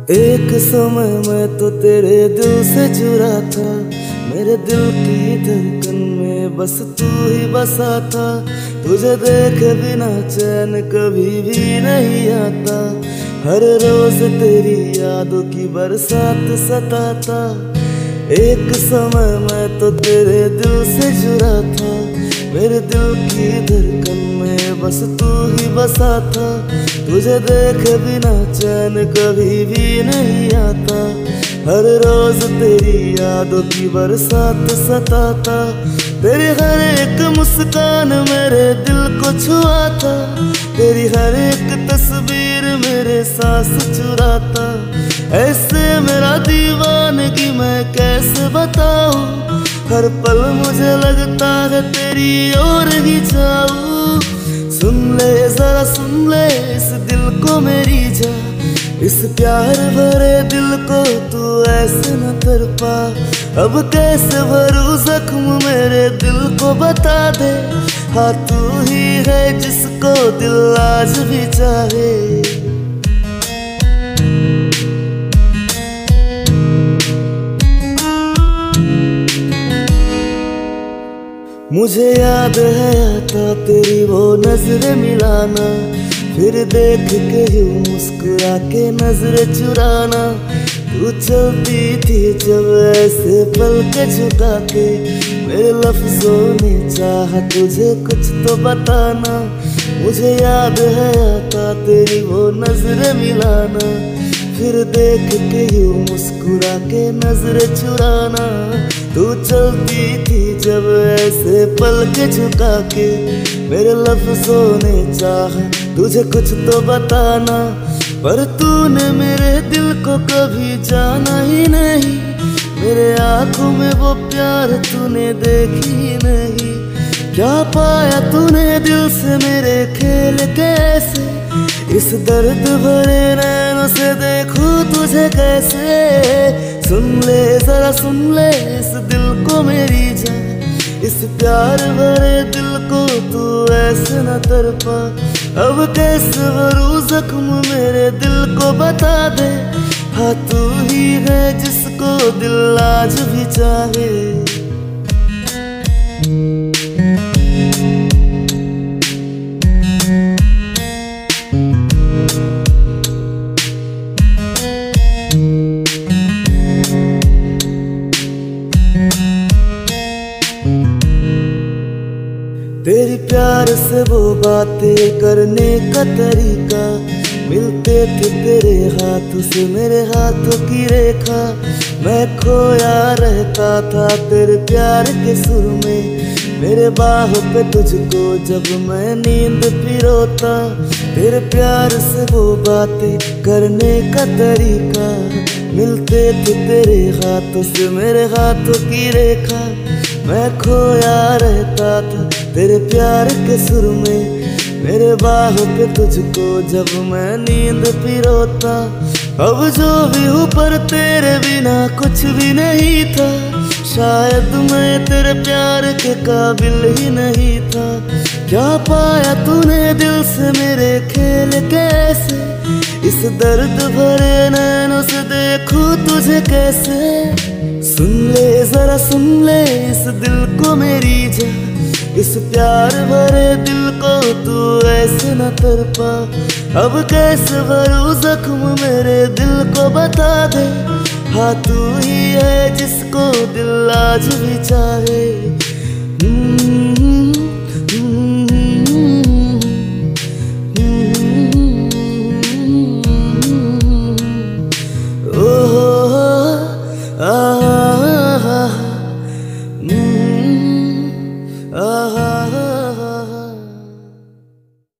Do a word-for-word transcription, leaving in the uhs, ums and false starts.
एक समय मैं तो तेरे दिल से जुड़ा था, मेरे दिल की धड़कन में बस तू ही बसा था। तुझे देखे बिना चैन कभी भी नहीं आता, हर रोज तेरी यादों की बरसात सताता। एक समय मैं तो तेरे दिल से जुड़ा था, मेरे दिल की धड़कन में बस तू ही बसा था। तुझे देखे बिना चैन कभी भी नहीं आता, हर रोज तेरी यादों की बरसात सताता। तेरी हर एक मुस्कान मेरे दिल को छुआ था, तेरी हर एक तस्वीर मेरे सांस चुराता। ऐसे मेरा दीवानगी मैं कैसे बताऊं, हर पल मुझे लगता है तेरी ओर ही जाऊं। सुन ले जरा सुन ले इस दिल को मेरी जा, इस प्यार भरे दिल को तू ऐसे न तड़पा। अब कैसे भरूं जख्म मेरे दिल को बता दे, हाँ तू ही है जिसको दिल आज भी चाहे। मुझे याद है आता तेरी वो नजरें मिलाना, फिर देख के यूं मुस्कुरा के नजरें चुराना। तू चलती थी जब ऐसे पल के झुका के, मेरे लफ्जों ने चाहा तुझे कुछ तो बताना। मुझे याद है आता तेरी वो नजरें मिलाना, फिर देख के यूं मुस्कुरा के नजरें चुराना। तू चलती थी जब ऐसे पल के झुका के, मेरे लफ्जों ने चाहा तुझे कुछ तो बताना। पर तूने मेरे दिल को कभी जाना ही नहीं, मेरे आंखों में वो प्यार तूने देखी ही नहीं। क्या पाया तूने दिल से मेरे खेल कैसे, इस दर्द भरे नैनों से देखूं तुझे कैसे। सुन ले जरा सुन ले इस दिल को मेरी जान, इस प्यार भरे दिल को तू ऐसे न तड़पा। अब कैसे भरूं जख्म मेरे दिल को बता दे, हाँ तू ही है जिसको दिल आज भी चाहे। तेरी प्यार से वो बातें करने का तरीका, मिलते थे तेरे हाथों से मेरे हाथों की रेखा। मैं खोया रहता था तेरे प्यार के सुर में, मेरे बाहों पे तुझको जब मैं नींद पिरोता। तेरे प्यार से वो बातें करने का तरीका, मिलते थे तेरे हाथों से मेरे हाथों की रेखा। मैं खोया रहता था तेरे प्यार के सुर में, मेरे बाहों पे तुझको जब मैं नींद पिरोता। अब जो भी हूँ पर तेरे बिना कुछ भी नहीं था, शायद मैं तेरे प्यार के काबिल ही नहीं था। क्या पाया तूने दिल से मेरे खेल कैसे, इस दर्द भरे नैनों से देखूं तुझे कैसे। सुन ले जरा सुन ले इस दिल को मेरी जा, इस प्यार भरे दिल को तू ऐसे न तड़पा। अब कैसे भरूं जख्म मेरे दिल को बता दे, हाँ तू ही है जिसको दिल आज भी चाहे।